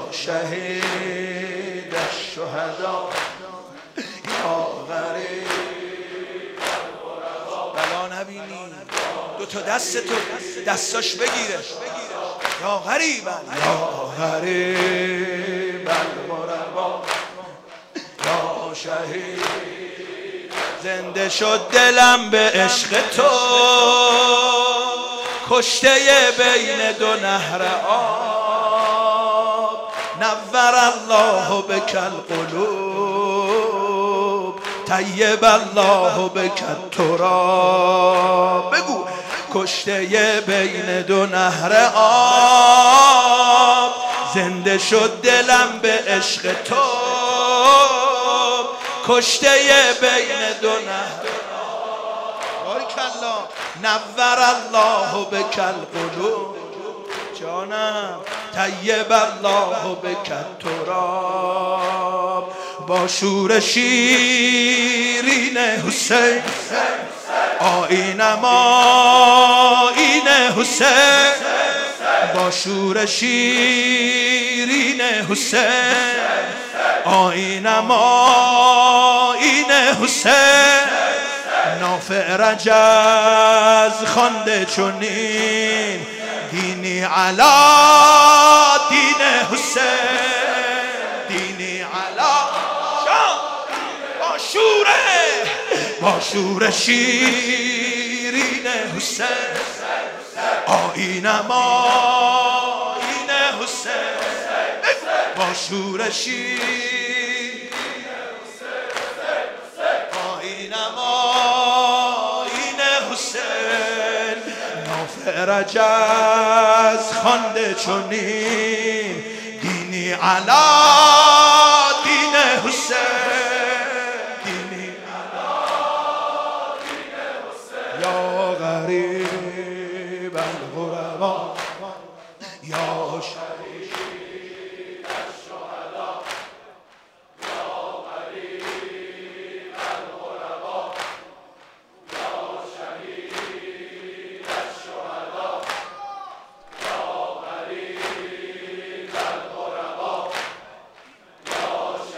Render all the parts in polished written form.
شهید الشهدا یا غریب بلا نبینی دو تا دست تو دستاش بگیره یا غریبا یا غریب الغربا یا شهید زنده شد دلم به عشق تو کشته بین دو نهر آب نور الله بک القلوب طیب الله بک التراب بگو کشته بین دو نهر آب زنده شد دلم به عشق تو کشته بین دو نهر بارک الله نور الله بک القلوب جانم طیب الله بک التراب با شور شیرین حسین آیینم آیین حسین با شور شیرین حسین آیینم آیین حسین نافع رجز خوانده چنین دینی علا دین حسین دینی علا با شور شیرین حسین آیینم آیین حسین با شور شیرین آیینم آیین حسین نافع رجز خوانده چنین دینی علا دین حسین دینی علا دین حسین یا غریب الغربا یا شهید الشهدا یا غریب الغربا یا شهید الشهدا یا غریب الغربا یا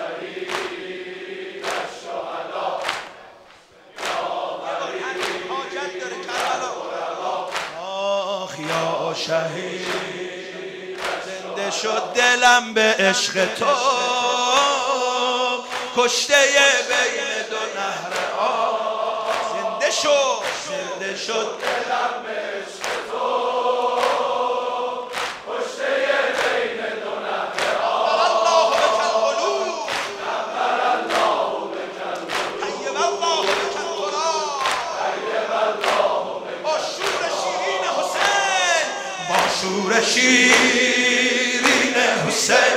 شهید الشهدا یا غریب حاجت داره کربلا آخ یا شهید زنده شد دلم به عشق تو کشته بین دو نهر آب زنده شد دلم به عشق تو کشته بین دو نهر آب الله بک القلوب نور الله بک القلوب طیب الله بک التراب طیب الله با شور شیرین حسین با شور شیرین حسین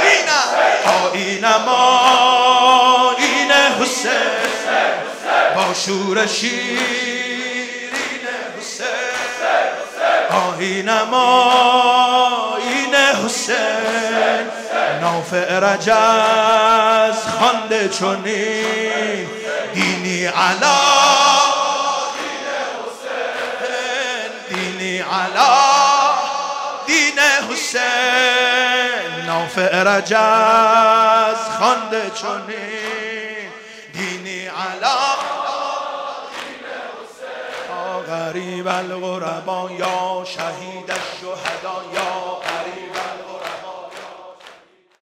آیینم آیین حسین با شور شیرین حسین آیینم آیین حسین نافع رجز خوانده چنین دینی علا دین حسین دینی علا دین حسین نافع رجز خوانده چنین دینی علا دین حسین غریب الغربا یا شهید الشهدا یا غریب